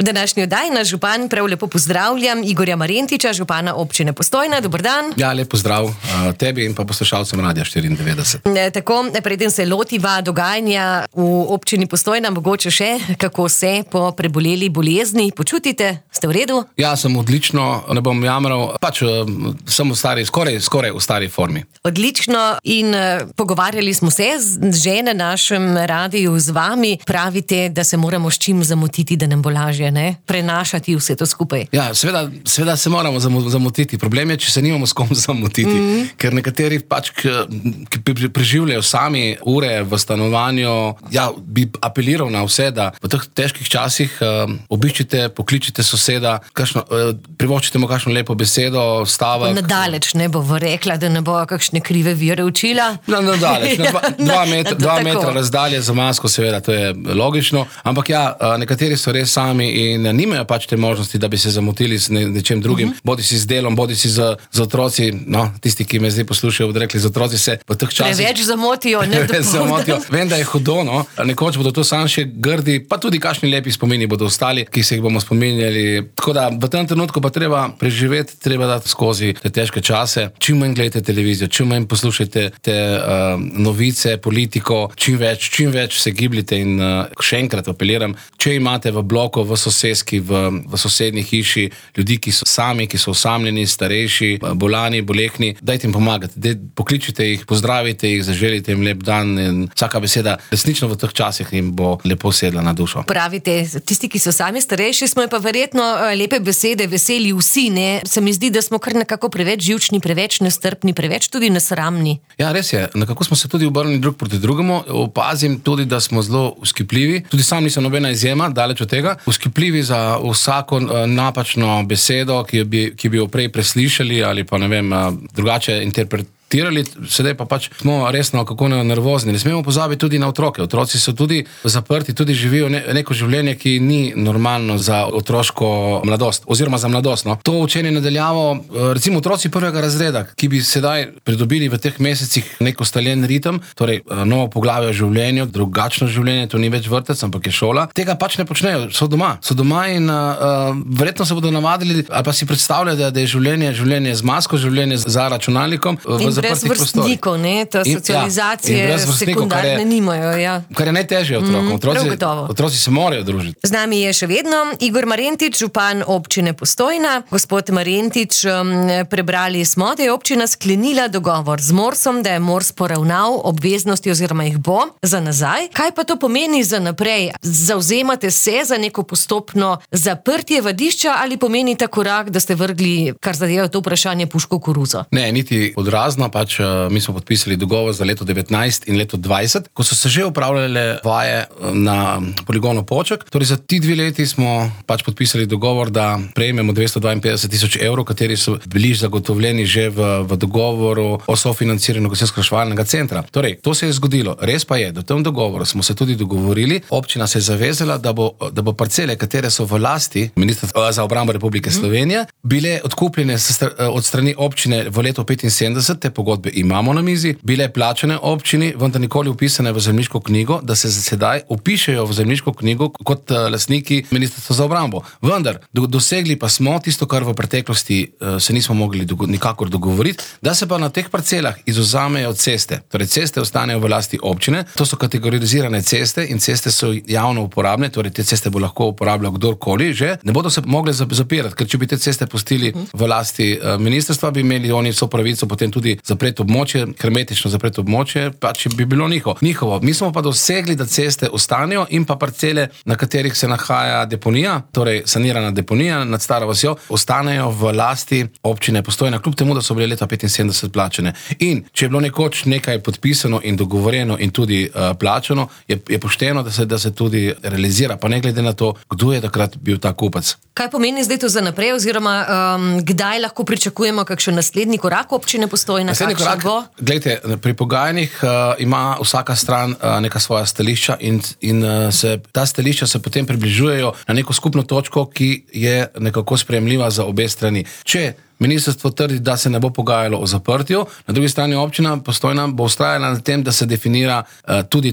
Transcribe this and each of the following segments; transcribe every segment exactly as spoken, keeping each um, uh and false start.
V današnji oddaji naš župan prav lepo pozdravljam Igorja Marentiča, župana občine Postojna. Dober dan. Ja, lep pozdrav uh, tebi in pa poslušalcem Radia štiriindevetdeset. E, tako, preden se lotiva dogajanja v občini Postojna, mogoče še, kako se po preboleli bolezni počutite? Ste v redu? Ja, sem odlično, ne bom jamral, pač uh, sem v stari, skoraj, skoraj v stari formi. Odlično in uh, pogovarjali smo se z, že na našem radiju z vami. Pravite, da se moramo s čim zamotiti, da nam bo lažje, ne? Prenašati vse to skupaj. Ja, seveda, seveda se moramo zamotiti. Problem je, če se nimamo s kom zamotiti. Mm-hmm. Ker nekateri pač, ki preživljajo sami ure v stanovanju, ja, bi apeliral na vse, da v teh težkih časih uh, obiščite, pokličite soseda, kakšno, uh, privoščite mu kakšno lepo besedo, stavek. Nadaleč ne bo rekla, da ne bo kakšne krive vire učila. Na, nadaleč, na dva, dva, metra, dva metra razdalje za masko, seveda, to je logično. Ampak ja, nekateri so res sami in nimajo pač te možnosti, da bi se zamotili s ne, nečem drugim, uh-huh. bodi si z delom, bodi si z, z otroci, no, tisti, ki me zdaj poslušajo, bodo rekli, z otroci se v teh časih... Preveč zamotijo, ne zamotijo. Vem, da je hudo, no, nekoč bodo to sam še grdi, pa tudi kakšni lepi spomini bodo ostali, ki se jih bomo spominjali. Tako da v tem trenutku pa treba preživeti, treba dati skozi te težke čase. Čim manj gledajte televizijo, čim manj poslušajte te uh, novice, politiko, čim več, čim več se gibljite in uh, še enkrat apeliram, če imate v bloku, v soseski, v, v sosednji hiši ljudi, ki so sami, ki so osamljeni, starejši, bolani, bolehni, dajte jim pomagati, dej, pokličite jih, pozdravite jih, zaželite jim lep dan in vsaka beseda resnično v teh časih jim bo lepo sedla na dušo. Pravite, tisti, ki so sami starejši, smo pa verjetno lepe besede veseli vsi, ne? Se mi zdi, da smo kar nekako preveč živčni, preveč nestrpni, preveč tudi nesramni. Ja, res je, nekako smo se tudi obrnili drug proti drugemu, opazim tudi, da smo zelo uskipljivi, tudi sam nisem nobena izjema, daleč od tega, uskipljivi za vsako napačno besedo, ki bi, ki bi jo prej preslišali ali pa ne vem, drugače interpretirali. Sedaj pa pač smo resno kako nervozni. Ne smemo pozabiti tudi na otroke. Otroci so tudi zaprti, tudi živijo ne, neko življenje, ki ni normalno za otroško mladost, oziroma za mladost. No. To učenje nadaljavo, recimo otroci prvega razreda, ki bi sedaj pridobili v teh mesecih nek ustaljen ritem, torej novo poglavje o življenju, drugačno življenje, to ni več vrtec, ampak je šola. Tega pač ne počnejo, so doma. So doma in uh, verjetno se bodo navadili, ali pa si predstavljajo, da, da je življenje, življenje z masko, življenje za računalnikom. Brez vrstnikov, ne, ta socializacije in, ja, sekundarne kar je, nimajo, ja. Kar je najtežje otrokom. Mm, otroci, otroci se morajo družiti. Z nami je še vedno Igor Marentič, župan občine Postojna. Gospod Marentič, prebrali smo, da je občina sklenila dogovor z Morsom, da je Mors poravnal obveznosti oziroma jih bo za nazaj. Kaj pa to pomeni za naprej? Zavzemate se za neko postopno zaprtje vadišča ali pomeni ta korak, da ste vrgli, kar zadeva to vprašanje, puško v koruzo? Ne, niti odrazno. Pač mi smo podpisali dogovor za leto devetnajst in leto dvajset, ko so se že upravljale vaje na poligonu Poček. Torej za ti dve leti smo pač podpisali dogovor, da prejmemo dvesto dvainpetdeset tisoč evrov, kateri so bili zagotovljeni že v, v dogovoru o sofinanciranju gasilsko-reševalnega centra. Torej, to se je zgodilo. Res pa je, da v tem dogovoru smo se tudi dogovorili, občina se je zavezala, da bo, da bo parcele, katere so v lasti Ministrstva za obrambo Republike Slovenije, bile odkupljene od strani občine v letu petinsedemdeset, te pogodbe imamo na mizi, bile plačane občini, vendar nikoli upisane v zemljiško knjigo, da se sedaj upišejo v zemljiško knjigo kot uh, lastniki Ministrstva za obrambo. Vendar, do, dosegli pa smo tisto, kar v preteklosti uh, se nismo mogli dogo- nikakor dogovoriti, da se pa na teh parcelah izuzamejo ceste. Torej, ceste ostanejo v lasti občine, to so kategorizirane ceste in ceste so javno uporabne, torej te ceste bo lahko uporabljal kdorkoli že, ne bodo se mogli zapirati, ker če bi te ceste pustili v lasti uh, ministrstva, bi imeli oni vso pravico potem tudi zapreti območje, hermetično zapreti območje, pa če bi bilo njihovo. njihovo. Mi smo pa dosegli, da ceste ostanejo in pa parcele, na katerih se nahaja deponija, torej sanirana deponija nad Staro vasjo, ostanejo v lasti občine Postojna, kljub temu, da so bile leta petinsedemdeset plačene. In če je bilo nekoč nekaj podpisano in dogovorjeno in tudi uh, plačano, je, je pošteno, da se, da se tudi realizira, pa ne glede na to, kdo je takrat bil ta kupec. Kaj pomeni zdaj to za naprej, oziroma um, kdaj lahko pričakujemo kakšen naslednji korak občine Postojna? Naslednji korak, glejte, pri pogajanjih uh, ima vsaka stran uh, neka svoja stališča in, in uh, se, ta stališča se potem približujejo na neko skupno točko, ki je nekako sprejemljiva za obe strani. Če ministrstvo trdi, da se ne bo pogajalo o zaprtju, na drugi strani občina Postojna bo vztrajala na tem, da se definira uh, tudi ta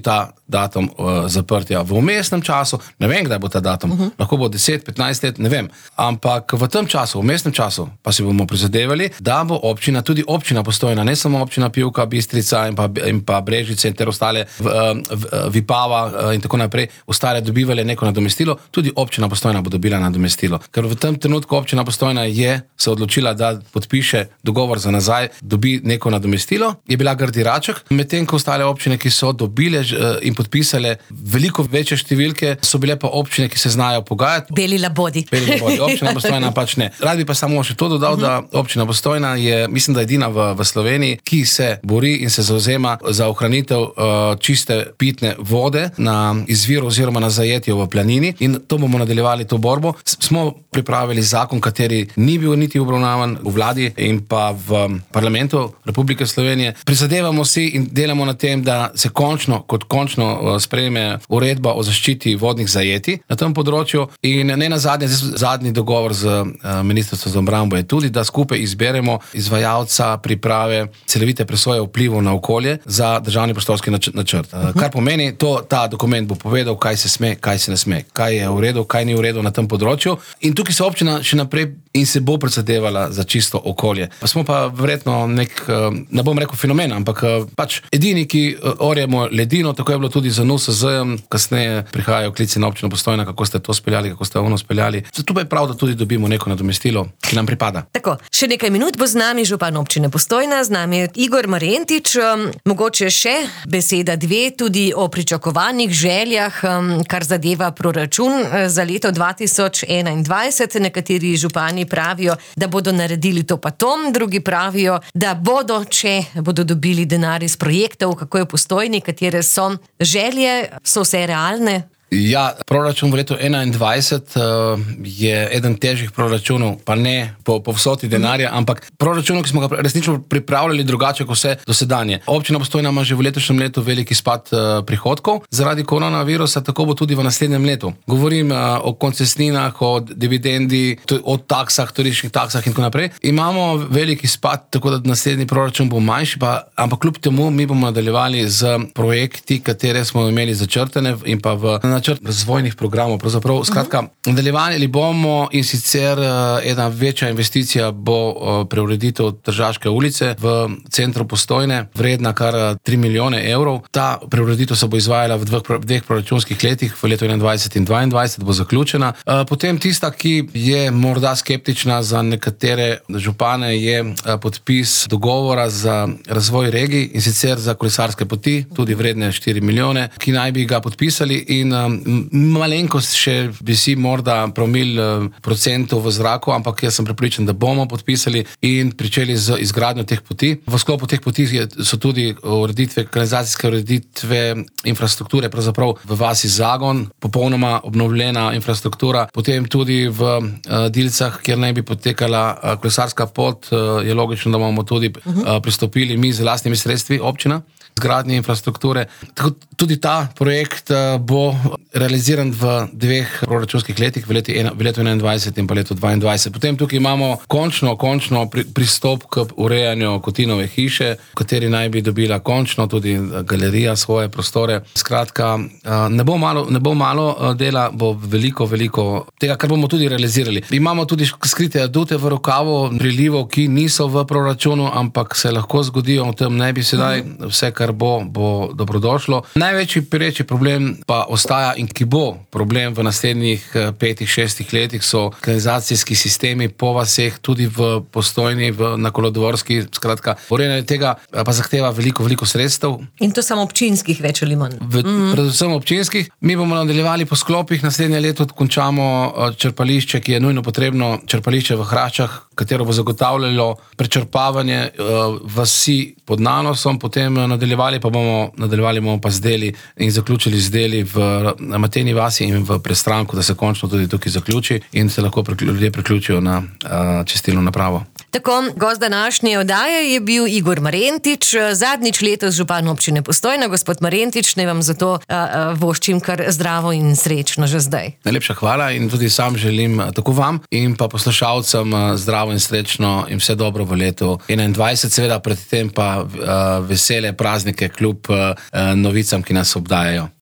datum uh, zaprtja. V vmesnem času, ne vem, kdaj bo ta datum, uh-huh. lahko bo deset, petnajst let, ne vem, ampak v tem času, v vmesnem času, pa si bomo prizadevali, da bo občina, tudi občina Postojna, ne samo občina Pivka, Bistrica in pa, in pa Brežice in ter ostale, v, v, Vipava in tako naprej, ostale dobivali neko nadomestilo, tudi občina Postojna bo dobila nadomestilo. Ker v tem trenutku občina Postojna je se odločila, da podpiše dogovor za nazaj, dobi neko nadomestilo, je bila Grdi Raček, medtem ko ostale občine, ki so dobile in podpisale veliko večje številke, so bile pa občine, ki se znajo pogajati. Beli labodi. Beli labodi. Občina Postojna pač ne. Rad bi pa samo še to dodal, uh-huh. da občina Postojna je, mislim, da edina v, v Sloveniji, ki se bori in se zauzema za ohranitev uh, čiste pitne vode na izviru oziroma na zajetju v planini in to bomo nadaljevali to borbo. S- smo pripravili zakon, kateri ni bil niti obravnavan v vladi in pa v parlamentu Republike Slovenije. Prizadevamo si in delamo na tem, da se končno, kot končno uh, sprejme uredba o zaščiti vodnih zajetij na tem področju in ne na zadnje, zadnji dogovor z uh, Ministrstvom za obrambo je tudi, da skupaj izberemo izvajalca priprave celovite presoje vplivov na okolje za državni prostorski nač- načrt. Uh, kar pomeni, to, ta dokument bo povedal, kaj se sme, kaj se ne sme, kaj je v redu, kaj ni v redu na tem področju. In tukaj se občina še naprej in se bo prizadevala za čisto okolje. Pa smo pa verjetno nek, ne bom rekel fenomen, ampak pač edini, ki orjemo ledino, tako je bilo tudi za N U S Z-jem, kasneje prihajajo klici na občino Postojna, kako ste to speljali, kako ste ono speljali. Zato pa je prav, da tudi dobimo neko nadomestilo, ki nam pripada. Tako, še nekaj minut bo z nami župan občine Postojna, z nami je Igor Marjentič. Mogoče še beseda dve tudi o pričakovanih željah, kar zadeva proračun za leto dva tisoč enaindvajset. Nekateri župani pravijo, da bodo naredili to pa to, drugi pravijo, da bodo, če bodo dobili denar iz projektov, kako je v Postojni, katere so želje, so vse realne. Ja, proračun v letu enaindvajset uh, je eden težjih proračunov, pa ne po, po vsoti denarja, mm. ampak proračunov, ki smo ga resnično pripravljali drugače kot vse dosedanje. Občina Postojna ima že v letošnjem letu veliki spad uh, prihodkov zaradi koronavirusa, tako bo tudi v naslednjem letu. Govorim uh, o koncesninah, o dividendi, to, o taksah, turističnih taksah in tako naprej. Imamo veliki spad, tako da naslednji proračun bo manjši, pa, ampak kljub temu mi bomo nadaljevali z projekti, katere smo imeli začrtane in pa v načrt razvojnih programov. Pravzaprav, skratka, nadaljevali bomo in sicer uh, ena večja investicija bo uh, preureditev Tržaške ulice v centru Postojne, vredna kar tri milijone evrov. Ta preureditev se bo izvajala v dveh, v dveh proračunskih letih, v letu enaindvajset in dvaindvajset bo zaključena. Uh, potem tista, ki je morda skeptična za nekatere župane, je uh, podpis dogovora za razvoj regij in sicer za kolesarske poti, tudi vredne štiri milijone, ki naj bi ga podpisali in uh, malenkost še visi morda promil procentov v zraku, ampak jaz sem prepričan, da bomo podpisali in pričeli z izgradnjo teh poti. V sklopu teh poti so tudi ureditve, kanalizacijske ureditve infrastrukture, pravzaprav v vasi Zagon, popolnoma obnovljena infrastruktura, potem tudi v uh, Dilcah, kjer naj bi potekala uh, kolesarska pot, uh, je logično, da bomo tudi uh, pristopili mi z lastnimi sredstvi občina, zgradnje infrastrukture. Tako, tudi ta projekt uh, bo realiziran v dveh proračunskih letih, v, leti, v letu enaindvajset in pa letu dvaindvajset. Potem tukaj imamo končno, končno pri, pristop k urejanju Kotinove hiše, v kateri naj bi dobila končno tudi galerija svoje prostore. Skratka, ne bo malo, ne bo malo dela, bo veliko, veliko tega, kar bomo tudi realizirali. Imamo tudi skrite adute v rokavu, prilivov, ki niso v proračunu, ampak se lahko zgodijo, v tem ne bi sedaj, vse, kar bo, bo dobrodošlo. Največji pereči problem pa ostaja in ki bo problem v naslednjih petih, šestih letih, so kanalizacijski sistemi po vaseh, tudi v Postojni, v, na Kolodvorski. Skratka, urejanje tega pa zahteva veliko, veliko sredstev. In to samo občinskih več ali manj. V, mm. Predvsem občinskih. Mi bomo nadaljevali po sklopih, naslednje leto končamo črpališče, ki je nujno potrebno, črpališče v Hračah, katero bo zagotavljalo prečrpavanje uh, vasi pod nanosom, potem nadaljevali pa bomo, nadaljevali bomo pa z deli in zaključili z deli v Mateni vasi in v Prestranku, da se končno tudi tukaj zaključi in se lahko ljudje priključijo na uh, čistilno napravo. Tako, gost današnje oddaje je bil Igor Marjentič, zadnjič letos župan občine Postojna. Gospod Marjentič, naj vam zato uh, uh, voščim kar zdravo in srečno že zdaj. Najlepša hvala in tudi sam želim tako vam in pa poslušalcem zdravo in srečno in vse dobro v letu enaindvajset, seveda predtem pa uh, vesele praznike kljub uh, novicam, ki nas obdajajo.